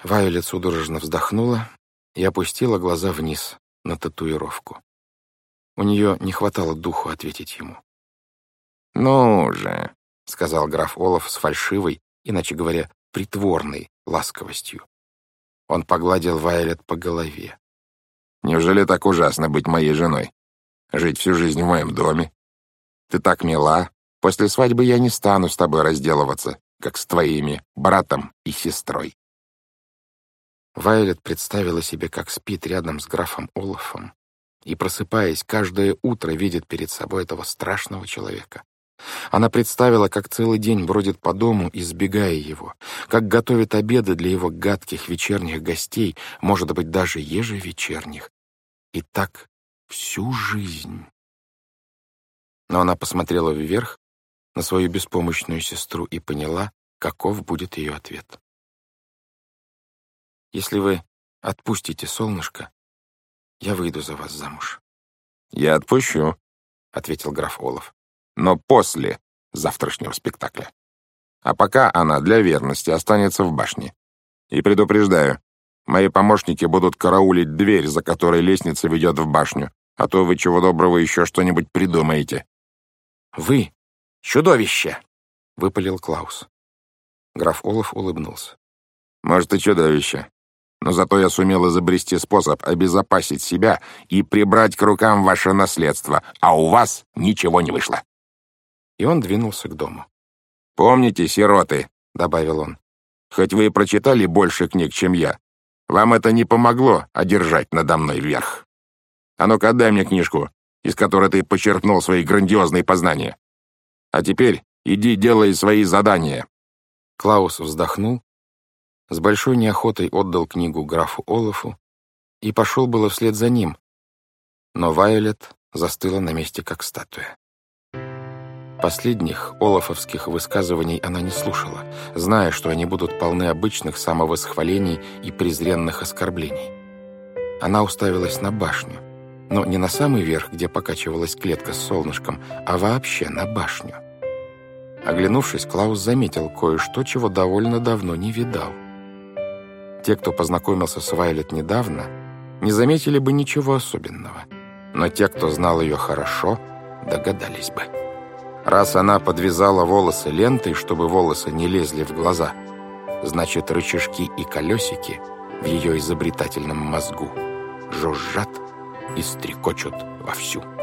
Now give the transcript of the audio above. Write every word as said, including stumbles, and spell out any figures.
Вайолет судорожно вздохнула и опустила глаза вниз на татуировку. У нее не хватало духу ответить ему. «Ну же», — сказал граф Олаф с фальшивой, иначе говоря, притворной ласковостью. Он погладил Вайолет по голове. «Неужели так ужасно быть моей женой? Жить всю жизнь в моем доме? Ты так мила. После свадьбы я не стану с тобой разделываться, как с твоими братом и сестрой». Вайолет представила себе, как спит рядом с графом Олафом, и, просыпаясь, каждое утро видит перед собой этого страшного человека. Она представила, как целый день бродит по дому, избегая его, как готовит обеды для его гадких вечерних гостей, может быть, даже ежевечерних. И так всю жизнь. Но она посмотрела вверх на свою беспомощную сестру и поняла, каков будет ее ответ. «Если вы отпустите солнышко, я выйду за вас замуж». «Я отпущу», — ответил граф Олаф. «но после завтрашнего спектакля. А пока она для верности останется в башне. И предупреждаю, мои помощники будут караулить дверь, за которой лестница ведет в башню, а то вы чего доброго еще что-нибудь придумаете». «Вы чудовище!» — выпалил Клаус. Граф Олаф улыбнулся. «Может, и чудовище. Но зато я сумел изобрести способ обезопасить себя и прибрать к рукам ваше наследство, а у вас ничего не вышло». И он двинулся к дому. «Помните, сироты», — добавил он, «хоть вы и прочитали больше книг, чем я, вам это не помогло одержать надо мной верх. А ну-ка, дай мне книжку, из которой ты почерпнул свои грандиозные познания. А теперь иди делай свои задания». Клаус вздохнул, с большой неохотой отдал книгу графу Олафу и пошел было вслед за ним, но Вайолет застыла на месте, как статуя. Последних олафовских высказываний она не слушала, зная, что они будут полны обычных самовосхвалений и презренных оскорблений. Она уставилась на башню, но не на самый верх, где покачивалась клетка с солнышком, а вообще на башню. Оглянувшись, Клаус заметил кое-что, чего довольно давно не видал. Те, кто познакомился с Вайолет недавно, не заметили бы ничего особенного, но те, кто знал ее хорошо, догадались бы. Раз она подвязала волосы лентой, чтобы волосы не лезли в глаза, значит, рычажки и колесики в ее изобретательном мозгу жужжат и стрекочут вовсю.